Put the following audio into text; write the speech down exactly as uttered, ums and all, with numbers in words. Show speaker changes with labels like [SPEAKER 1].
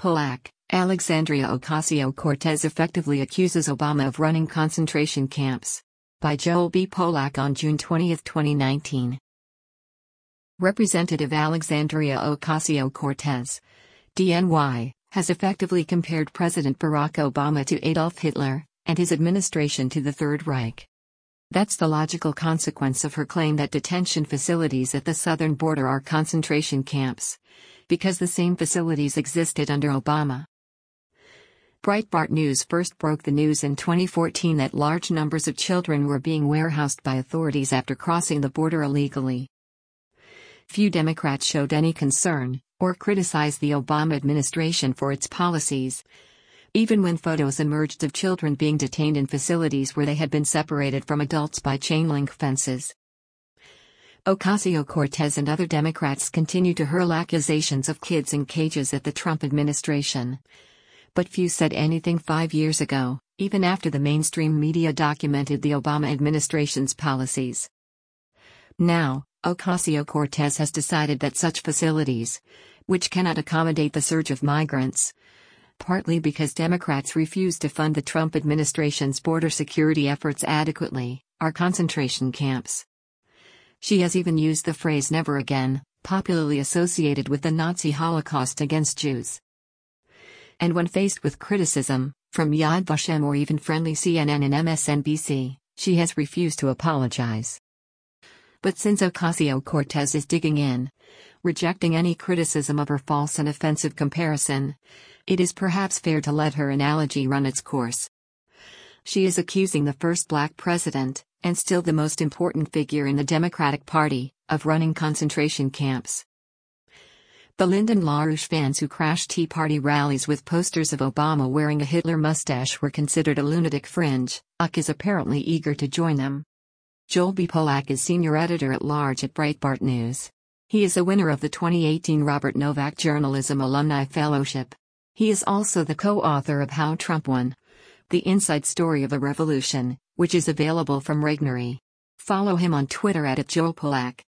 [SPEAKER 1] Polak, Alexandria Ocasio-Cortez effectively accuses Obama of running concentration camps. By Joel B. Polak on June twentieth, twenty nineteen. Representative Alexandria Ocasio-Cortez, D N Y, has effectively compared President Barack Obama to Adolf Hitler, and his administration to the Third Reich. That's the logical consequence of her claim that detention facilities at the southern border are concentration camps, because the same facilities existed under Obama. Breitbart News first broke the news in twenty fourteen that large numbers of children were being warehoused by authorities after crossing the border illegally. Few Democrats showed any concern, or criticized the Obama administration for its policies, even when photos emerged of children being detained in facilities where they had been separated from adults by chain-link fences. Ocasio-Cortez and other Democrats continue to hurl accusations of kids in cages at the Trump administration. But few said anything five years ago, even after the mainstream media documented the Obama administration's policies. Now, Ocasio-Cortez has decided that such facilities, which cannot accommodate the surge of migrants, partly because Democrats refuse to fund the Trump administration's border security efforts adequately, are concentration camps. She has even used the phrase "never again," popularly associated with the Nazi Holocaust against Jews. And when faced with criticism, from Yad Vashem or even friendly C N N and M S N B C, she has refused to apologize. But since Ocasio-Cortez is digging in, rejecting any criticism of her false and offensive comparison, it is perhaps fair to let her analogy run its course. She is accusing the first black president, and still the most important figure in the Democratic Party, of running concentration camps. The Lyndon LaRouche fans who crashed Tea Party rallies with posters of Obama wearing a Hitler mustache were considered a lunatic fringe. Uck is apparently eager to join them. Joel B. Polak is senior editor-at-large at Breitbart News. He is a winner of the twenty eighteen Robert Novak Journalism Alumni Fellowship. He is also the co-author of How Trump Won: The Inside Story of a Revolution, which is available from Regnery. Follow him on Twitter at Joel Polak.